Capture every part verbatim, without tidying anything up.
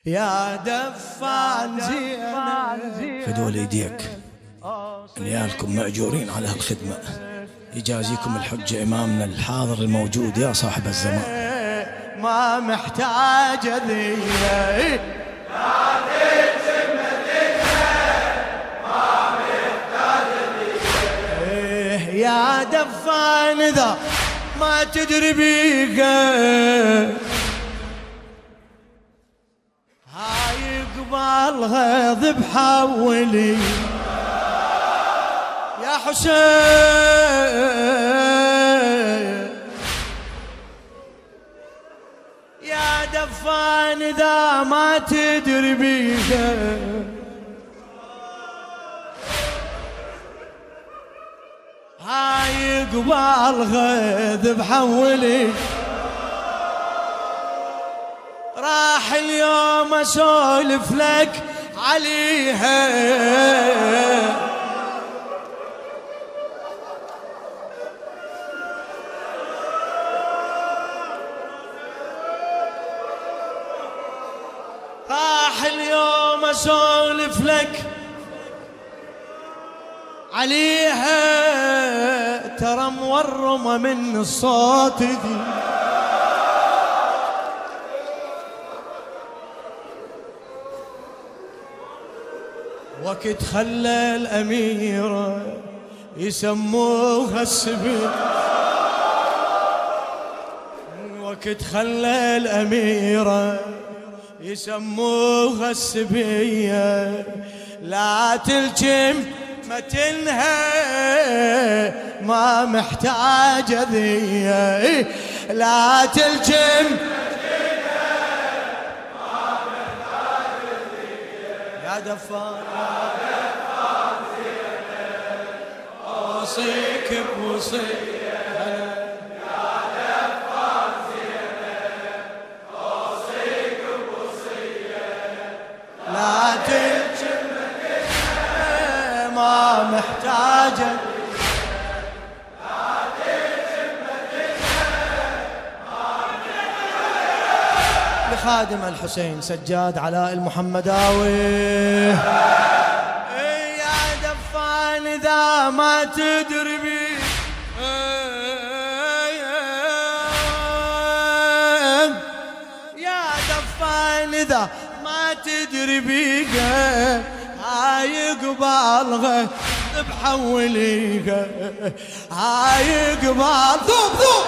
يا دفان زينب فدول ايديك نيالكم مأجورين على هالخدمة، يجازيكم الحجة إمامنا الحاضر الموجود يا صاحب الزمان. ما محتاج ذي يا دفان ذا ما تدري بيقى هاي قبالها ذبحة ولي يا حسين يا دفان ذا ما تدري بيقى هاي قبالها ذبحة ولي راح اليوم اسولف لك عليها راح اليوم اسولف لك عليها ترى مورمة من الصوت دي وقت خلى الأميرة يسموها السبل وقت خلى الأميرة يسموها السبية لا تلجم متنها ما محتاجة ذي لا تلجم ما محتاجة ذي يا دفان أوصيك بوصية لا تلجم ما محتاجة لا تلجم لخادم الحسين سجاد علاء المحمداوي يا دفان إذا ما تدري بي يا دفان إذا ما تدري بيها هاي قبالها بحوليها هاي قبال ذوب ذوب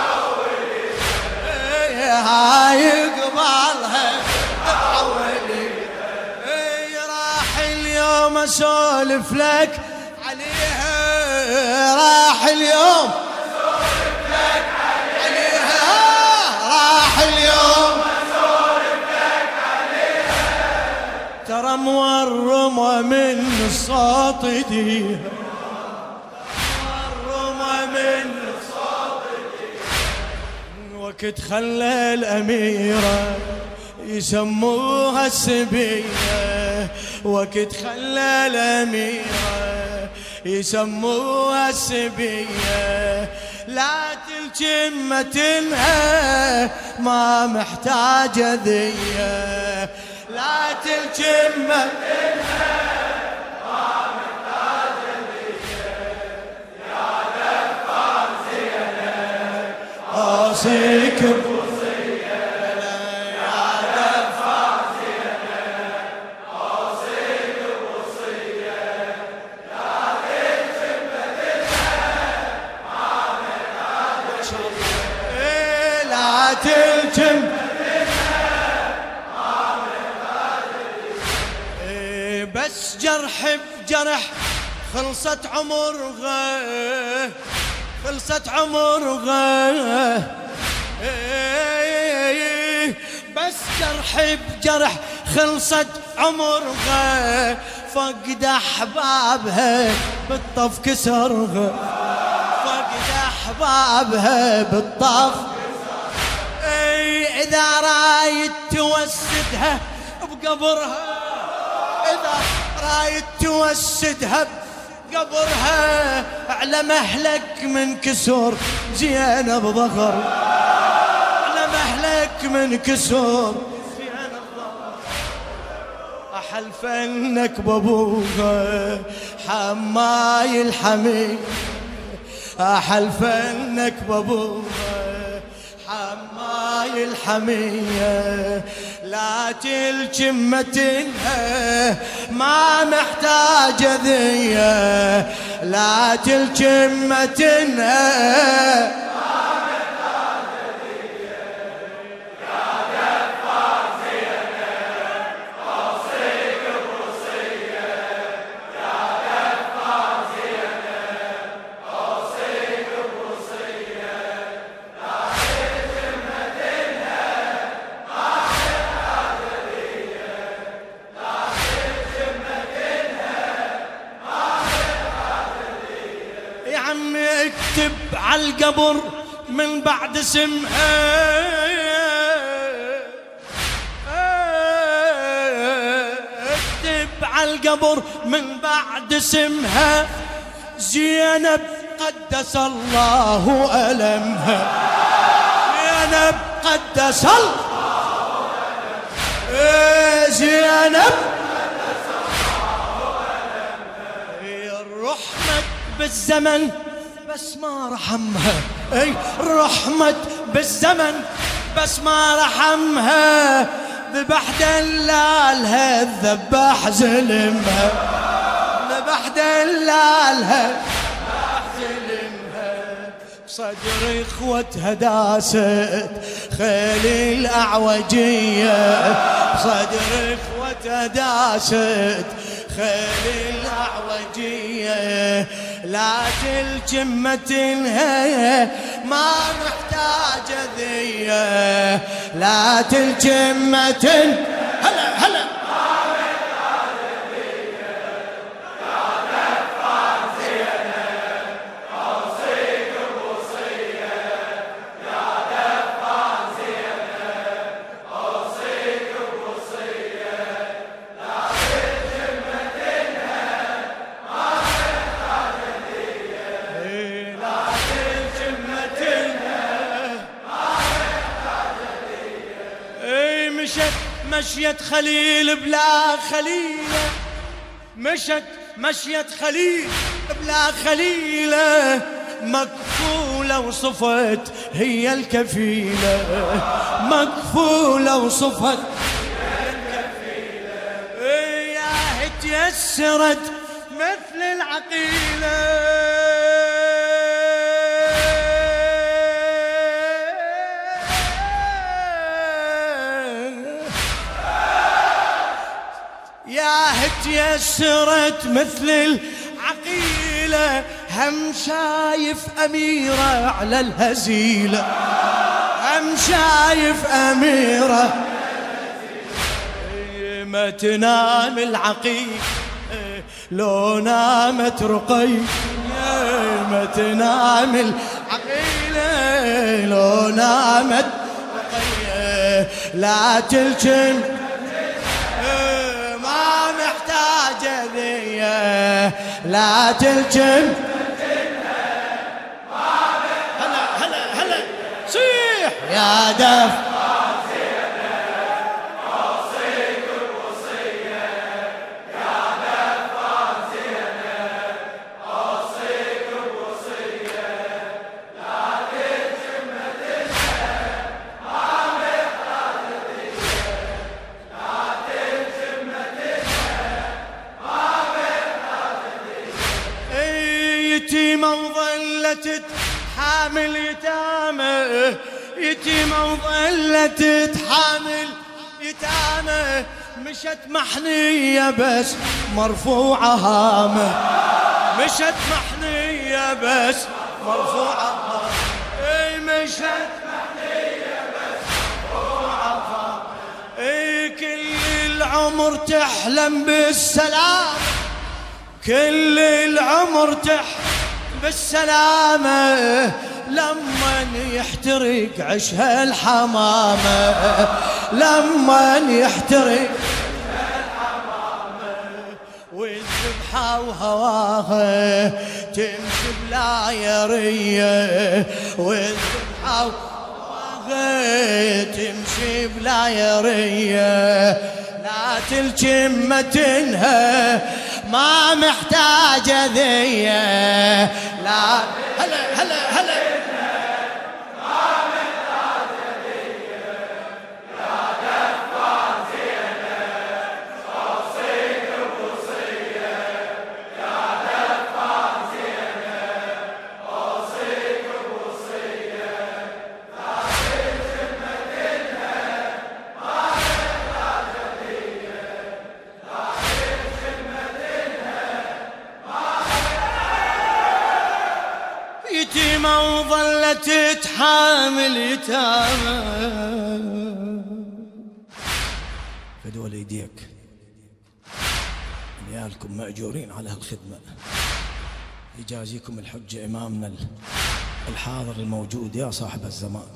هاي قبالها بحوليها راح اليوم اسولف لك عليها راح اليوم اسولف لك عليها راح اليوم ترى مورمة من الصوت دي مورمة من الصوت دي وقت خلى الأميرة يسموها السبية وقت خلى الأميرة يسموها السبية لا تلجم متنها ما محتاجة ذي لا تلجم متنها ما محتاجة ذي يا دفان زينب أوصيك بوصية يا دفان زينب أوصيك بوصية لا تلجم متنها ما محتاجة ذي لا تلجم بس جرح بجرح خلصت عمرها خلصت عمرها بس جرح بجرح خلصت عمرها فقد احبابها بالطف كسرها فقد احبابها بالطف اي اذا رايد توسدها بقبرها إذا رايد توسدها بقبرها على مهلك من كسر زينب ظهر على مهلك من كسر زينب ظهر أحلف انك بابوها حماي الحمية، أحلف انك بابوها حماي الحمية، لا تلجم متنها ما محتاجة ذية، لا تلجم متنها اكتب على القبر من بعد اسمها، اكتب على القبر من بعد اسمها زينب قدس الله ألمها، زينب قدس الله ألمها، زينب قدس الله ألمها، الرحمة بالزمن بس ما رحمها، اي رحمت بالزمن بس ما رحمها، ذبح دلالها الذباح زلمها، ذبح دلالها الذباح زلمها، صدر اخوتها داست خيل الأعوجية، صدر اخوتها داست خيل الأعوجية، لا تلجم متنها ما محتاجة ذية، لا تلجم متن هلا هلا ما محتاجة ذية، يا دفع زينب أوصيك بوصية، يا دفع زينب أوصيك بوصية، لا تلجم متنها ما محتاجة ذية، لا تلجم متنها ما محتاجة ذية. اي مشت مشيت خليل بلا خليلة، مشت مشيت خليل بلا خليلة، مكفولة وصفت هي الكفيلة، مكفولة وصفت هي الكفيلة، يا تيسرت مثل العقيلة، يا تيسرت مثل العقيلة، هم شايف أميرة على الهزيلة، هم شايف أميرة ما تنام العقيلة لو نامت رقية، ما تنام العقيلة لو نامت رقية، لا تلجم ما محتاجة ذية، لا تلجم هلا هلا هلا صيح يا دف يتيمة وظلت تحامل يتامى، يتيمة وظلت تحامل يتامى، مشت محنية بس مرفوعة هامة، مشت محنية بس مرفوعة هامة، اي مشت محنية بس مرفوعة هامة، اي كل العمر تحلم بالسلام، كل العمر تحلم بالسلامة، لما يحترق عشها الحمامة، لما يحترق عشها الحمامة، والذبحة وهواها تمشي بلا يرية، والذبحة وهواها تمشي بلا يرية، لا تلجم تنهى ما محتاجة ذي لا هلا هلا هلا يتيمة وظلت تحامل يتامى فدول ايديك عيالكم مأجورين على هالخدمة، يجازيكم الحجة إمامنا الحاضر الموجود يا صاحب الزمان.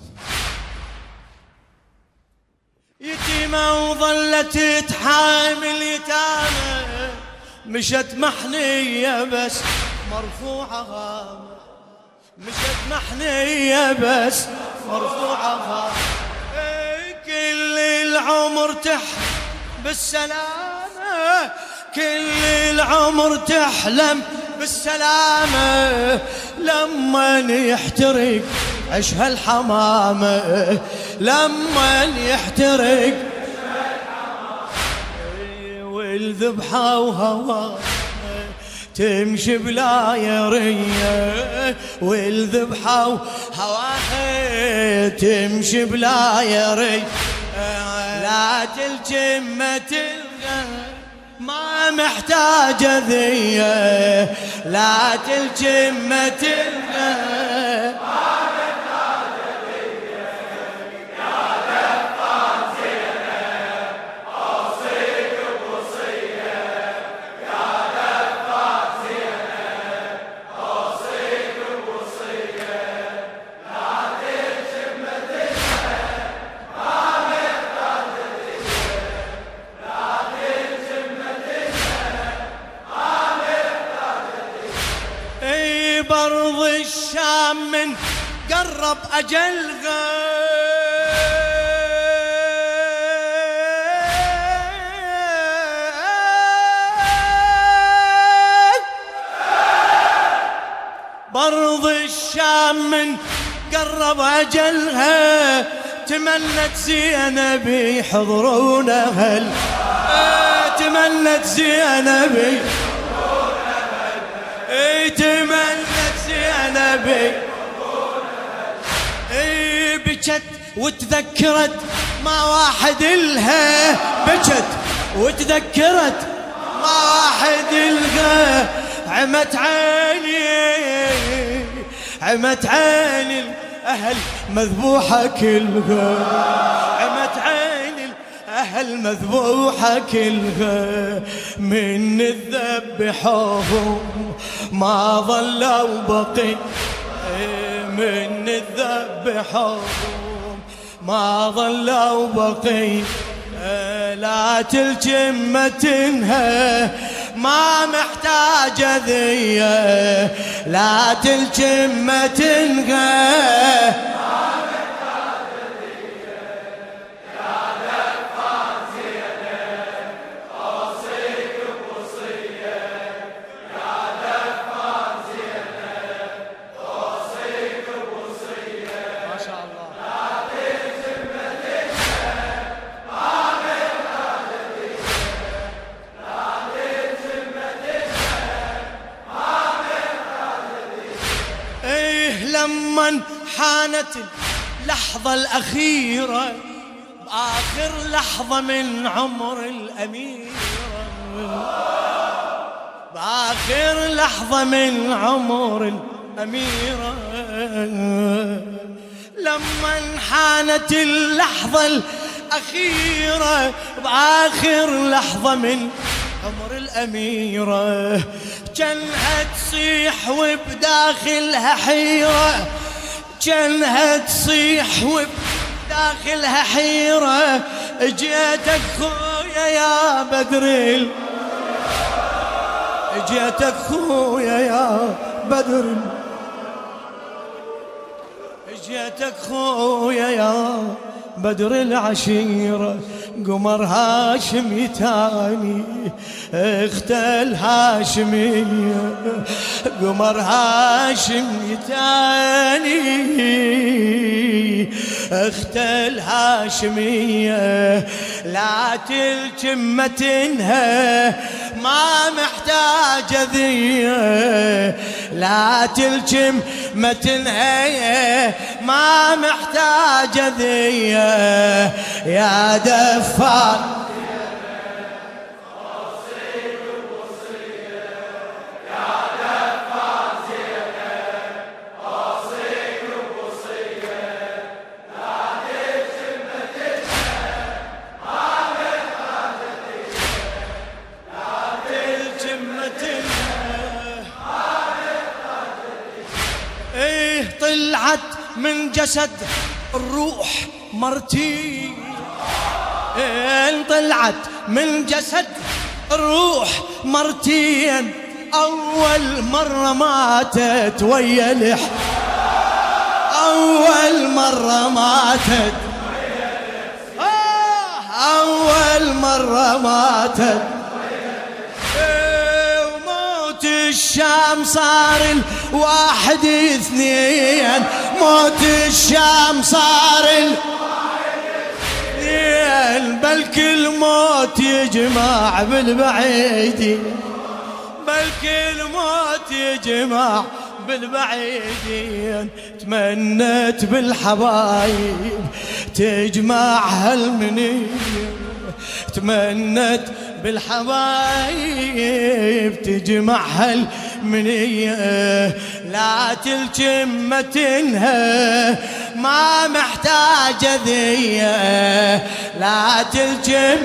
يتيمة وظلت تحامل يتامى مشت محنية بس مرفوعة مشت محنية بس مرفوعة كل العمر تحلم بالسلامة كل العمر تحلم بالسلامة لما يحترق عشها الحمامة لما يحترق والذبحة وهواه تمشي بلا يرية والذبحة وهواها تمشي بلا يرية لا تلجم تلقى ما محتاجة ذية لا تلجم تلقى ما محتاجة ذية يا دفع زينة أوصيك بوصية يا دفع زينة أوصيك بوصية لا تلجم تلقى ما محتاجة ذية لا تلجم اي برض الشام من قرب اجلها برض الشام من قرب اجلها تمنت زينب يحضرون اهل تمنت زينب اي تمنت زينب اي بجت وتذكرت ما واحد الها بجت وتذكرت ما واحد الها عمت عيني عمت عيني الاهل مذبوحه كلها عمت عيني الاهل مذبوحه كلها من الذبحوهم ما ظلوا بقي من الذبحوهم ما ظلوا بقي لا تلجم تنهى ما محتاجة ذية لا تلجم تنهى لمن حانت اللحظة الأخيرة بآخر لحظة من عمر الأميرة بآخر لحظة من عمر الأميرة لمن حانت اللحظة الأخيرة بآخر لحظة من عمر الأميرة جنها تصيح وبداخلها حيرة جنها تصيح وبداخلها حيرة جيتك خويا يا بدر جيتك خويا يا بدر جيتك خويا يا بدر العشيرة قمر هاشم تاني اخت الهاشمية قمر هاشم تاني اخت الهاشمية لا تلجم متنها ما محتاجة ذية لا تلجم متنها ما محتاجة ذية يا دفار طلعت من جسد الروح مرتي طلعت من جسد الروح مرتين أول مرة ماتت ويا لح أول مرة ماتت آه أول مرة ماتت وموت الشام صار الواحد اثنين موت الشام صار الواحد اثنين بل كل موت يجمع بالبعيد بل كل موت يجمع بالبعيدين تمنت بالحبايب تجمع هالمنية تمنت بالحبايب تجمع هالمنية لا تلجم متنها ما محتاجة ذية لا تلجم